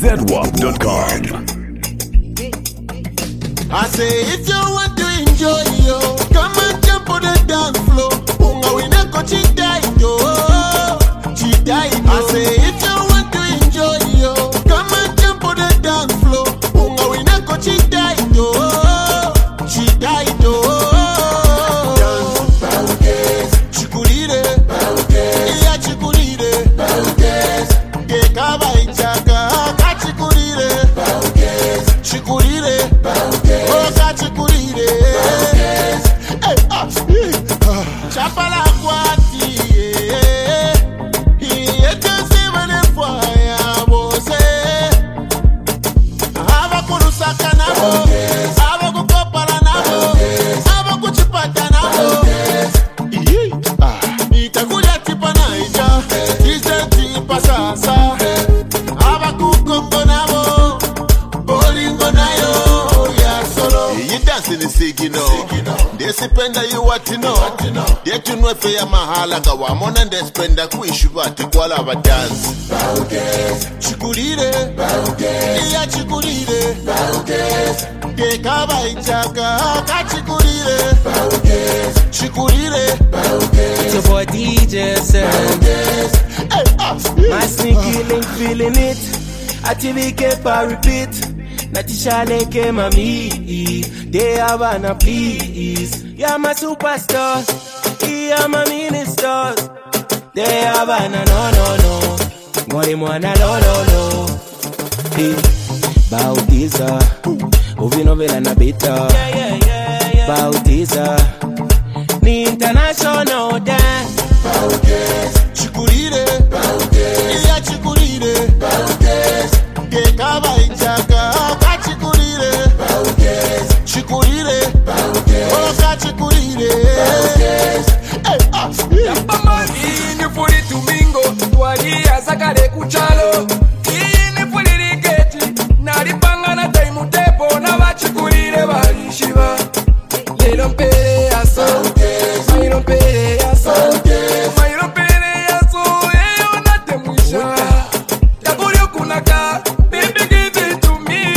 ZWAP.com. I say if you want to enjoy yo, come and jump on the dance floor. Unga wineko chidai yo, chidai yo. I say if you want to enjoy yo, come and jump on the dance floor. Unga wineko chidai yo, chidai yo. Dance, chikulire, iya chikulire, gekaba ichaka, kachikulire, chikulire. Chapala kwati yekesivane fwaya bose abakulusa nabo abakukopala nabo abakuchipata nabo itakuja tipa naija tipa sasa abakukongo nabo bolingo nayo ya solo you dancing the sigino desipenda you what you know yetu nwefe ya mahala gawa mona ndespenda kuishubati kwala abadansi chikulire iya chikulire gekaba ichaka kachikulire chikulire It's your boy DJ Sam. My sneaky link feeling it until we keep a repeat. Natisha leke mami, they have wanna please. You're my superstar, you're my ministers. They have wanna no. Mwari mwana lo. Hey, bautiza, uvinovela na bita. Bautiza, ni international dance. Chikulire, iya chikulire, gekaba ichaka. Chikulire, oka chikulire. Ini furi tumingo, tuwali asakare kuchalo. Ini furi rigeti, naripanga na taimu tepo na wachikulire warishiva. Lelo mpere yaso, mayro mpere yaso, mayro mpere yaso, eyo na temuisha. Yakuri kunaka, baby give it to me.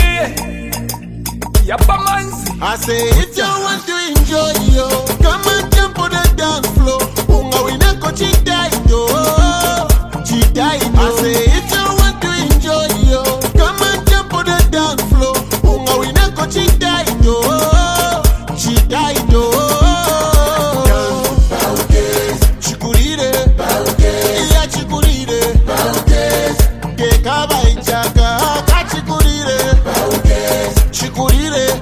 I say if you want to enjoy yo, come and jump on the dance floor. Unga wineko chidai yo, chidai yo. I say if you want to enjoy yo, come and jump on the dance floor. Unga wineko chidai yo, chidai yo. Chikulire, iya chikulire, gekaba ichaka, kachikulire, chikulire.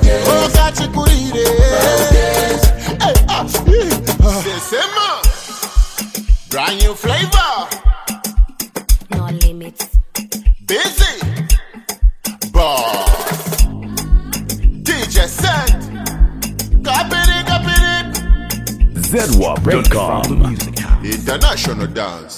Sema, brand new flavor, no limits. Busy Boss, DJ Set, copy it. ZWAP.com. International dance.